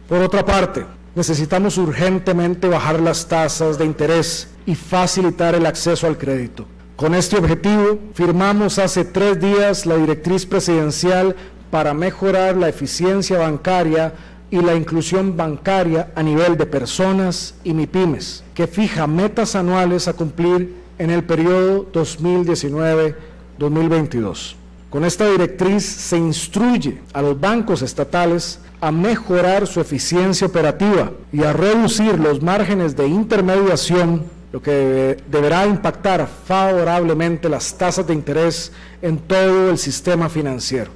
Por otra parte, necesitamos urgentemente bajar las tasas de interés y facilitar el acceso al crédito. Con este objetivo, firmamos hace 3 días la directriz presidencial para mejorar la eficiencia bancaria y la inclusión bancaria a nivel de personas y MIPYMES, que fija metas anuales a cumplir en el periodo 2019-2022. Con esta directriz se instruye a los bancos estatales a mejorar su eficiencia operativa y a reducir los márgenes de intermediación, lo que deberá impactar favorablemente las tasas de interés en todo el sistema financiero.